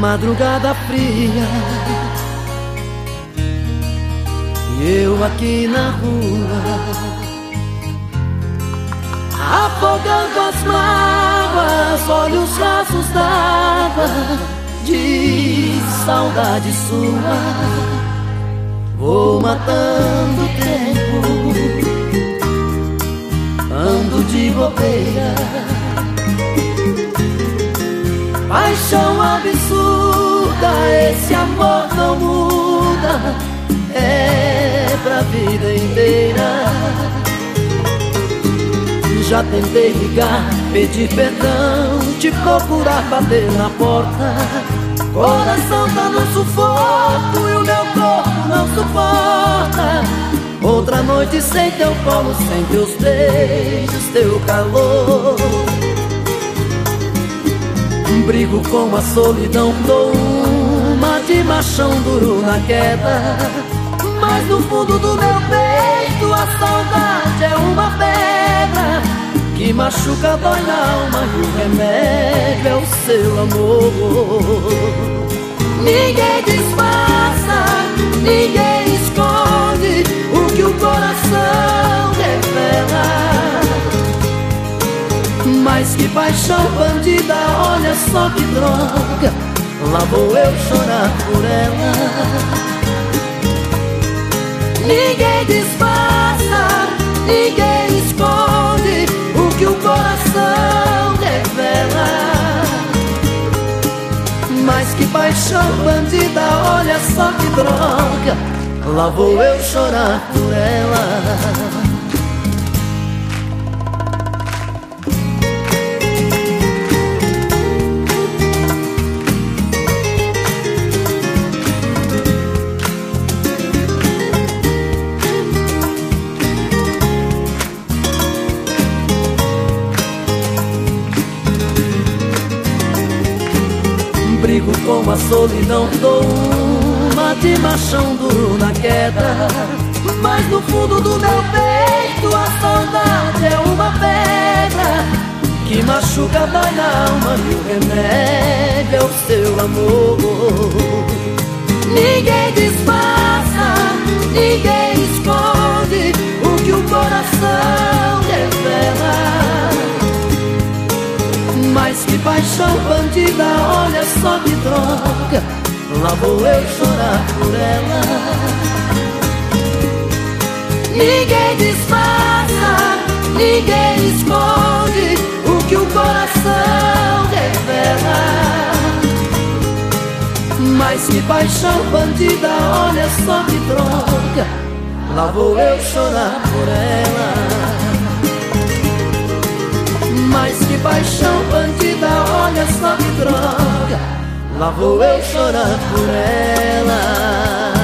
madrugada fria e eu aqui na rua, afogando as mágoas, olhos rasos d'água de saudade sua. Vou matando o tempo, ando de bobeira. Paixão absurda, esse amor não muda, é pra vida inteira. Já tentei ligar, pedir perdão, te procurar, bater na porta. Coração tá no sufoco e o meu corpo não suporta outra noite sem teu colo, sem teus beijos, teu calor. Brigo com a solidão, dou uma de machão duro na queda. Mas no fundo do meu peito a saudade é uma pedra que machuca, dói na alma, e o remédio é o seu amor. Ninguém disfarça, ninguém esconde o que o coração revela. Mas que paixão bandida, olha só que droga, lá vou eu chorar por ela. Ninguém disfarça, ninguém esconde o que o coração revela. Mas que paixão bandida, olha só que droga, lá vou eu chorar por ela. Brigo com a solidão, dou uma de machão duro na queda. Mas no fundo do meu peito a saudade é uma pedra que machuca, dói na alma, e o remédio é o seu amor. Ninguém disfarça, ninguém esconde o que o coração revela. Mas que paixão bandida, olha só que droga, lá vou eu chorar por ela. Ninguém disfarça, ninguém esconde o que o coração revela. Mas que paixão bandida, olha só que droga, lá vou eu chorar por ela. Mas que paixão bandida, olha só que droga, lá vou eu chorar por ela.